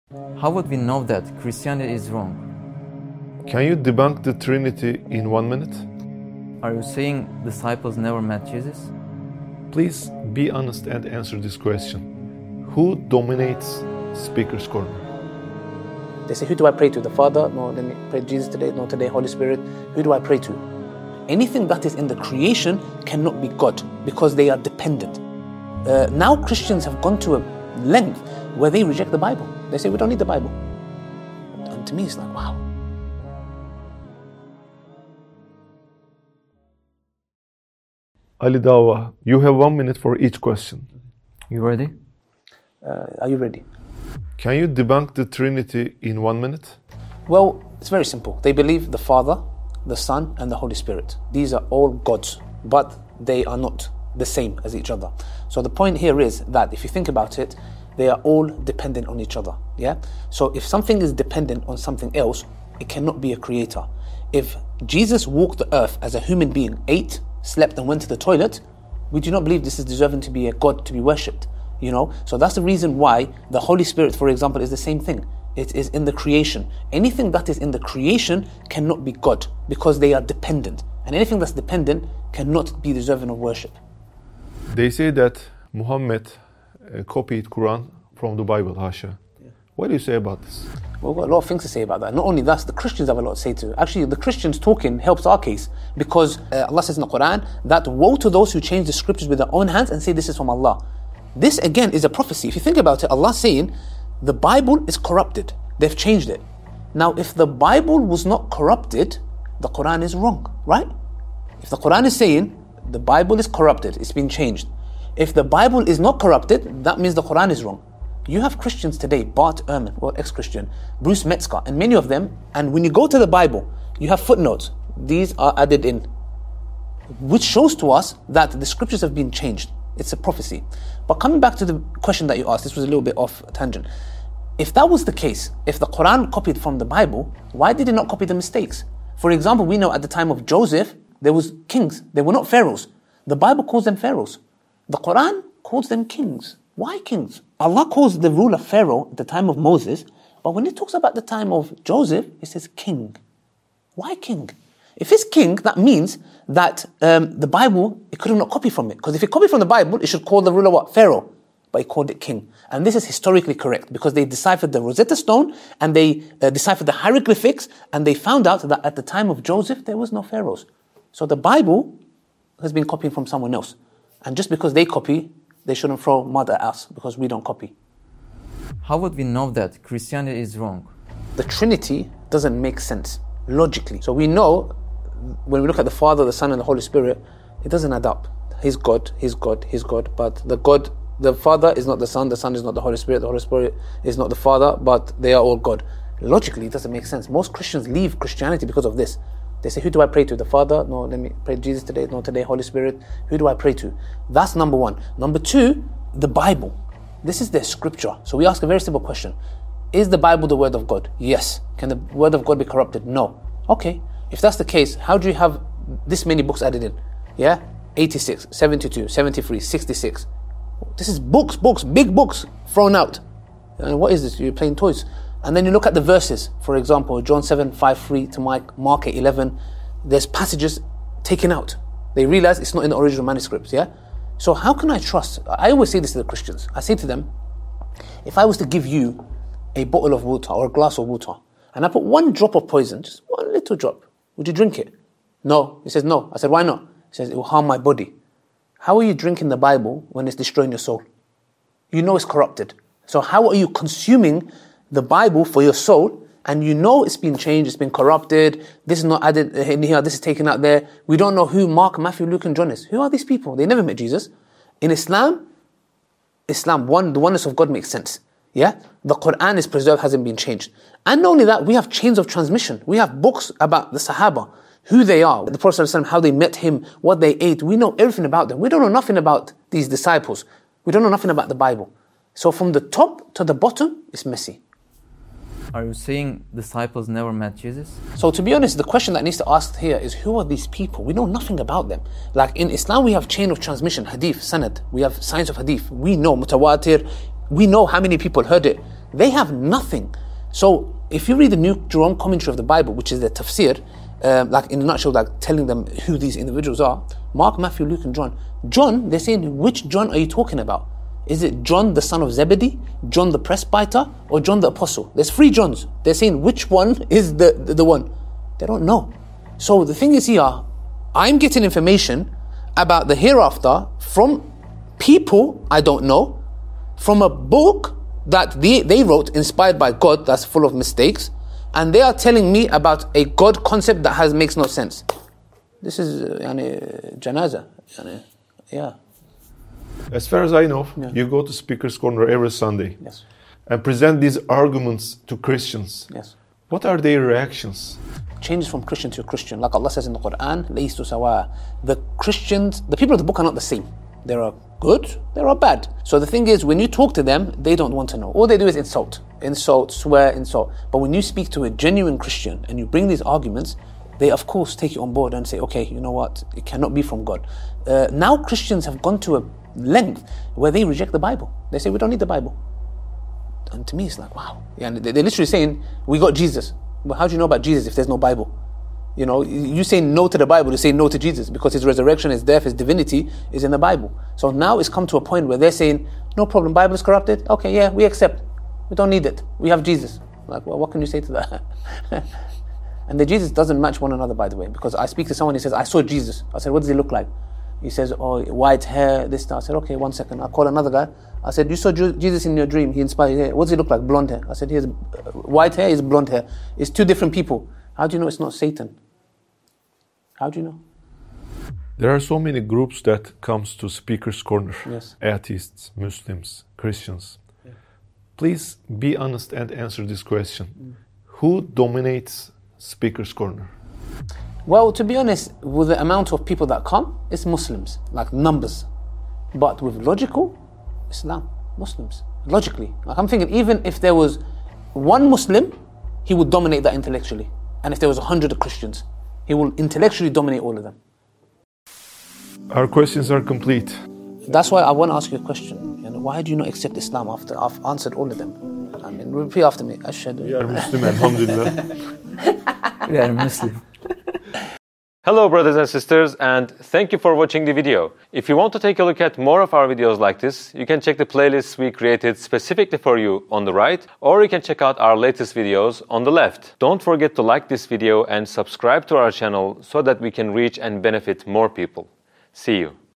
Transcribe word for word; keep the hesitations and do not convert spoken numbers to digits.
How would we know that Christianity is wrong? Can you debunk the Trinity in one minute? Are you saying disciples never met Jesus? Please be honest and answer this question. Who dominates Speaker's Corner? They say, who do I pray to? The Father? No, let me pray to Jesus today. No, today, Holy Spirit. Who do I pray to? Anything that is in the creation cannot be God because they are dependent. Uh, now Christians have gone to a length where they reject the Bible. They say, we don't need the Bible. And to me, it's like, wow. Ali Dawah, you have one minute for each question. You ready? Uh, are you ready? Can you debunk the Trinity in one minute? Well, it's very simple. They believe the Father, the Son, and the Holy Spirit. These are all gods, but they are not the same as each other. So the point here is that if you think about it, they are all dependent on each other. Yeah. So if something is dependent on something else, it cannot be a creator. If Jesus walked the earth as a human being, ate, slept, and went to the toilet, we do not believe this is deserving to be a God to be worshipped. You know, so that's the reason why the Holy Spirit, for example, is the same thing. It is in the creation. Anything that is in the creation cannot be God because they are dependent. And anything that's dependent cannot be deserving of worship. They say that Muhammad uh, copied Quran from the Bible, Hasha. Yeah. What do you say about this? Well, we've got a lot of things to say about that. Not only that, the Christians have a lot to say too. Actually, the Christians talking helps our case because uh, Allah says in the Quran that woe to those who change the scriptures with their own hands and say this is from Allah. This again is a prophecy. If you think about it, Allah saying the Bible is corrupted. They've changed it. Now, if the Bible was not corrupted, the Quran is wrong, right? If the Quran is saying the Bible is corrupted, it's been changed. If the Bible is not corrupted, that means the Quran is wrong. You have Christians today, Bart Ehrman, well, ex-Christian, Bruce Metzger, and many of them, and when you go to the Bible, you have footnotes. These are added in, which shows to us that the scriptures have been changed. It's a prophecy. But coming back to the question that you asked, this was a little bit off tangent. If that was the case, if the Quran copied from the Bible, why did it not copy the mistakes? For example, we know at the time of Joseph, there was kings. They were not pharaohs. The Bible calls them pharaohs. The Quran calls them kings. Why kings? Allah calls the ruler Pharaoh at the time of Moses, but when it talks about the time of Joseph, it says king. Why king? If it's king, that means that um, the Bible, it could have not copied from it. Because if it copied from the Bible, it should call the ruler what? Pharaoh. But it called it king. And this is historically correct because they deciphered the Rosetta Stone and they uh, deciphered the hieroglyphics and they found out that at the time of Joseph, there was no pharaohs. So the Bible has been copied from someone else. And just because they copy, they shouldn't throw mud at us because we don't copy. How would we know that Christianity is wrong? The Trinity doesn't make sense logically. So we know when we look at the Father, the Son, and the Holy Spirit, it doesn't add up. He's God, He's God, He's God. But the God, the Father is not the Son, the Son is not the Holy Spirit, the Holy Spirit is not the Father, but they are all God. Logically, it doesn't make sense. Most Christians leave Christianity because of this. They say, who do I pray to? The Father? No, let me pray to Jesus today. No, today, Holy Spirit. Who do I pray to? That's number one. Number two, the Bible. This is their scripture. So we ask a very simple question. Is the Bible the word of God? Yes. Can the word of God be corrupted? No. Okay. If that's the case, how do you have this many books added in? Yeah? eighty-six, seventy-two, seventy-three, sixty-six. This is books, books, big books thrown out. And what is this? You're playing toys. And then you look at the verses. For example, John seven, five, three to Mark eight, eleven. There's passages taken out. They realize it's not in the original manuscripts, yeah? So how can I trust? I always say this to the Christians. I say to them, if I was to give you a bottle of water or a glass of water, and I put one drop of poison, just one little drop, would you drink it? No. He says, no. I said, why not? He says, it will harm my body. How are you drinking the Bible when it's destroying your soul? You know it's corrupted. So how are you consuming the Bible for your soul, and you know it's been changed, it's been corrupted, this is not added in here, this is taken out there. We don't know who Mark, Matthew, Luke, and John is. Who are these people? They never met Jesus. In Islam, Islam, one, the oneness of God makes sense. Yeah? The Quran is preserved, hasn't been changed. And not only that, we have chains of transmission. We have books about the Sahaba, who they are, the Prophet ﷺ, how they met him, what they ate. We know everything about them. We don't know nothing about these disciples. We don't know nothing about the Bible. So from the top to the bottom, it's messy. Are you saying disciples never met Jesus? So to be honest, the question that needs to ask here is, who are these people? We know nothing about them. Like in Islam, we have chain of transmission, hadith, sanad. We have science of hadith. We know mutawatir. We know how many people heard it. They have nothing. So if you read the New Jerome commentary of the Bible, which is the tafsir, uh, like in a nutshell, like telling them who these individuals are, Mark, Matthew, Luke, and John. John, they're saying, which John are you talking about? Is it John the son of Zebedee, John the presbyter, or John the apostle? There's three Johns. They're saying which one is the, the, the one. They don't know. So the thing is here, I'm getting information about the hereafter from people I don't know, from a book that they, they wrote, inspired by God, that's full of mistakes, and they are telling me about a God concept that has makes no sense. This is uh, yani, janaza. Yani, yeah. As far as I know, Yeah. you go to Speaker's Corner every Sunday Yes. and present these arguments to Christians. Yes. What are their reactions? Changes from Christian to Christian. Like Allah says in the Quran, لَيْسُوا سَوَاءً. The Christians, the people of the book are not the same. There are good, there are bad. So the thing is, when you talk to them, they don't want to know. All they do is insult. Insult, swear, insult. But when you speak to a genuine Christian and you bring these arguments, they of course take it on board and say, okay, you know what, it cannot be from God. Uh, now Christians have gone to a length where they reject the Bible. They say, we don't need the Bible. And to me it's like, wow. Yeah, they're literally saying, we got Jesus. But how do you know about Jesus if there's no Bible? You know, you say no to the Bible, you say no to Jesus, because his resurrection, his death, his divinity is in the Bible. So now it's come to a point where they're saying, no problem, Bible is corrupted. Okay, yeah, we accept. We don't need it. We have Jesus. Like, well, what can you say to that? And the Jesus doesn't match one another, by the way, because I speak to someone, he says, I saw Jesus. I said, what does he look like? He says, oh, white hair, this, that. I said, okay, one second. I call another guy. I said, you saw Jesus in your dream. He inspired you. What does he look like? Blonde hair. I said, he has white hair, he has blonde hair. It's two different people. How do you know it's not Satan? How do you know? There are so many groups that comes to Speaker's Corner. Yes. Atheists, Muslims, Christians. Yeah. Please be honest and answer this question. Mm. Who dominates Speaker's Corner? Well, to be honest, with the amount of people that come, it's Muslims, like numbers. But with logical, Islam, Muslims, logically. Like I'm thinking, even if there was one Muslim, he would dominate that intellectually. And if there was a hundred Christians, he will intellectually dominate all of them. Our questions are complete. That's why I want to ask you a question. You know, why do you not accept Islam after I've answered all of them? I mean, repeat after me. Ashhadu. We are Muslim, alhamdulillah. We are Muslim. Hello brothers and sisters, and thank you for watching the video. If you want to take a look at more of our videos like this, you can check the playlists we created specifically for you on the right, or you can check out our latest videos on the left. Don't forget to like this video and subscribe to our channel so that we can reach and benefit more people. See you.